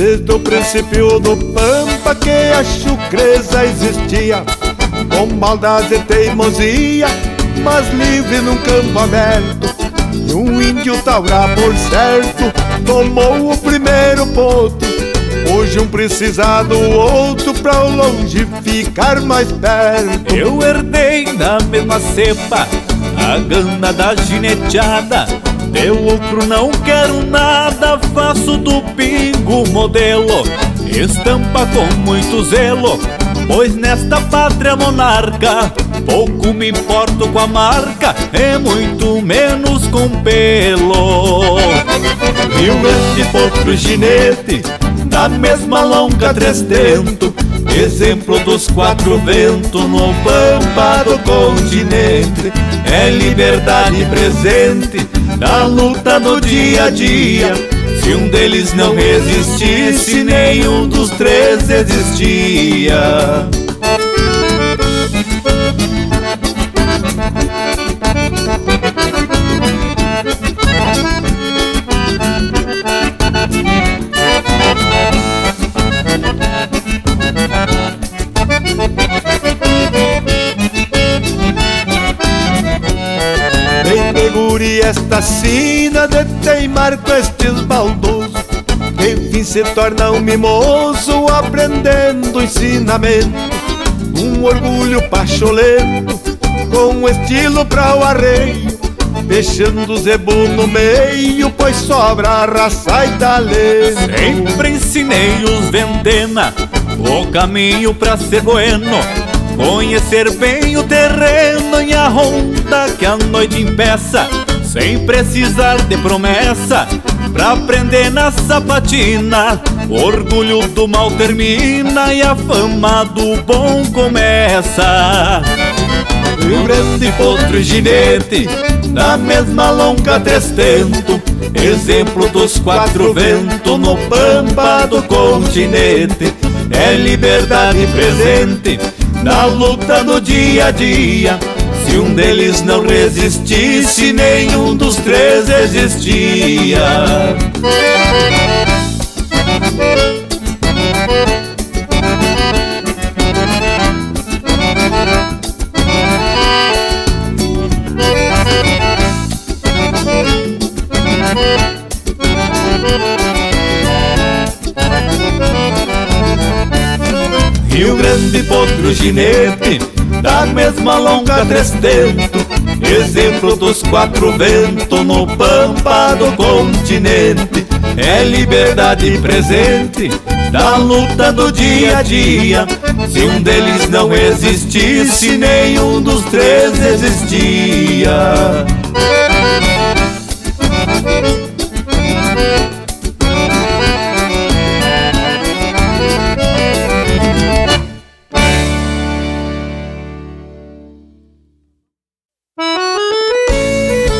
Desde o princípio do Pampa que a chucreza existia, com maldade e teimosia, mas livre num campo aberto. E um índio taurá, por certo, tomou o primeiro ponto. Hoje um precisa do outro pra o longe ficar mais perto. Eu herdei da mesma cepa a gana da gineteada. De lucro não quero nada, faço do pingo modelo. Estampa com muito zelo, pois nesta pátria monarca pouco me importo com a marca, e muito menos com pelo. Rio Grande, Potro e Ginete, da mesma longa trestento, exemplo dos quatro ventos no pampa do continente. É liberdade presente na luta do dia a dia. Se um deles não existisse, nenhum dos três existia. Bem de guri esta sina de teimar com estes baldosos, enfim se torna um mimoso aprendendo ensinamento. Um orgulho pacholento com estilo pra o arreio, deixando o zebu no meio, pois sobra raça e talento. Sempre ensinei os ventena o caminho pra ser bueno, conhecer bem o terreno e a ronda que a noite impeça, sem precisar de promessa, pra aprender na sapatina. O orgulho do mal termina e a fama do bom começa. Rio Grande, Potro e Ginete, da mesma longa trestento, exemplo dos quatro ventos no pampa do continente. É liberdade presente na luta do dia a dia. Se um deles não resistisse, nenhum dos três existia. Rio Grande, Potro e Ginete, da mesma longa trestento, exemplo dos quatro ventos no pampa do continente. É liberdade presente na luta do dia a dia. Se um deles não existisse, nenhum dos três existia.